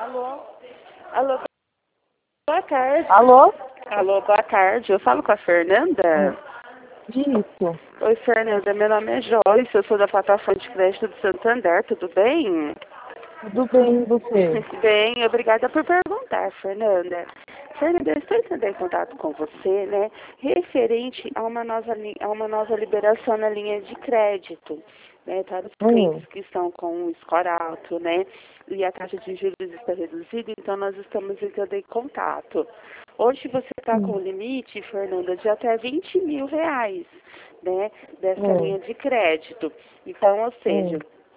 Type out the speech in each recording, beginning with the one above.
Alô? Alô, boa tarde. Alô? Alô, boa tarde. Eu falo com a Fernanda. Isso. Oi, Fernanda. Meu nome é Joyce. Eu sou da plataforma de crédito do Santander. Tudo bem? Tudo bem, e você? Bem, obrigada por perguntar, Fernanda. Fernanda, eu estou entrando em contato com você, né, referente a uma nova liberação na linha de crédito, né, para os clientes que estão com um score alto, né, e a taxa de juros está reduzida, então nós estamos entrando em contato. Hoje você está com o limite, Fernanda, de até R$ 20.000, né, dessa linha de crédito. Então, ou seja,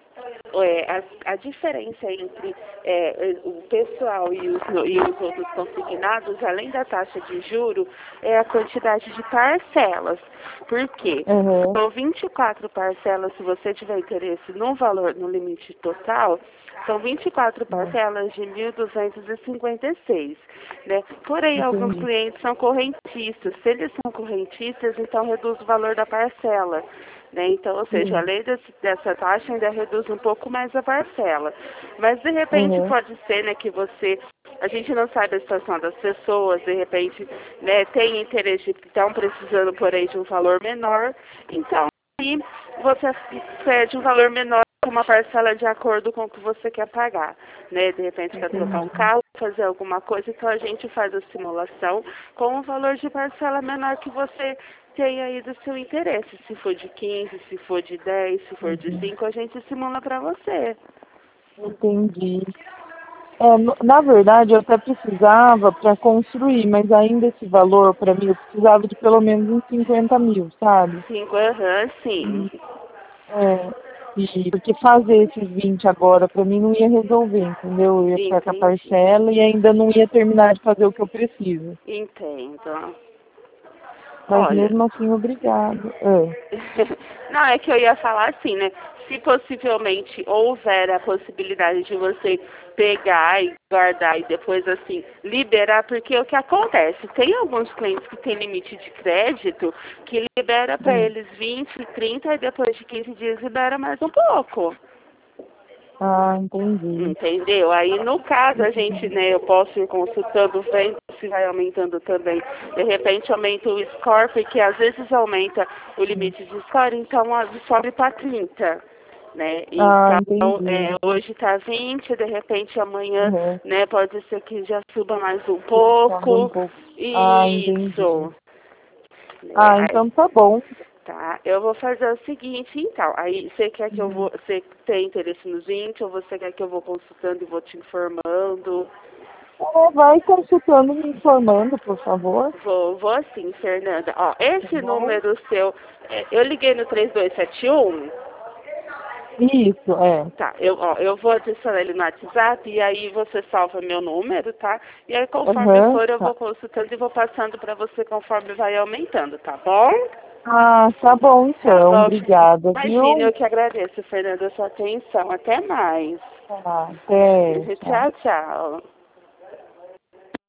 a diferença entre o pessoal e os outros consignados, além da taxa de juro, é a quantidade de parcelas. Por quê? São 24 parcelas, se você tiver interesse no valor, no limite total, são 24 parcelas de 1.256, né? Porém, alguns Entendi. clientes são correntistas. Se eles são correntistas, então reduz o valor da parcela. Né? Então, ou seja, a lei dessa taxa ainda reduz um pouco mais a parcela. Mas, de repente, pode ser, né, que a gente não sabe a situação das pessoas, de repente, né, tem interesse, estão precisando, porém, de um valor menor. Então, aí você pede um valor menor com uma parcela de acordo com o que você quer pagar, né? De repente, quer trocar um carro, fazer alguma coisa, então a gente faz a simulação com um valor de parcela menor que você tem aí do seu interesse. Se for de 15, se for de 10, se for de 5, a gente simula para você. Entendi. Na verdade, eu até precisava para construir, mas ainda esse valor, para mim, eu precisava de pelo menos uns 50 mil, sabe? 5, sim. É, porque fazer esses 20 agora, para mim, não ia resolver, entendeu? Eu ia ficar com a Entendi. parcela e ainda não ia terminar de fazer o que eu preciso. Entendo. Mas Olha, mesmo assim, obrigado. não, é que eu ia falar assim, né? Se possivelmente houver a possibilidade de você pegar e guardar e depois, assim, liberar, porque o que acontece? Tem alguns clientes que têm limite de crédito que libera para eles 20, 30 e depois de 15 dias libera mais um pouco. Ah, entendi. Entendeu? Aí, no caso, a gente, né, eu posso ir consultando, vendo se vai aumentando também. De repente, aumenta o score, porque às vezes aumenta o limite de score, então sobe para 30, né? Ah, Então, entendi. hoje está 20, de repente, amanhã, Uhum. né, pode ser que já suba mais um Sobe um pouco. pouco. Ah, entendi. Isso. Né? Ah, então tá bom. Tá, eu vou fazer o seguinte, então. Aí, você quer que você tem interesse nos 20 ou você quer que eu vou consultando e vou te informando? Vai consultando, me informando, por favor. Vou assim, Fernanda. Ó, Tá esse bom? número seu, eu liguei no 3271. Isso, Tá, eu vou adicionar ele no WhatsApp e aí você salva meu número, tá? E aí conforme Aham, for eu vou tá. consultando e vou passando para você conforme vai aumentando, tá bom? Ah, tá bom Tá então. bom. Obrigada, Imagina, viu? eu que agradeço, Fernanda, a sua atenção. Até mais. Tá, até, tchau. Tchau, tchau.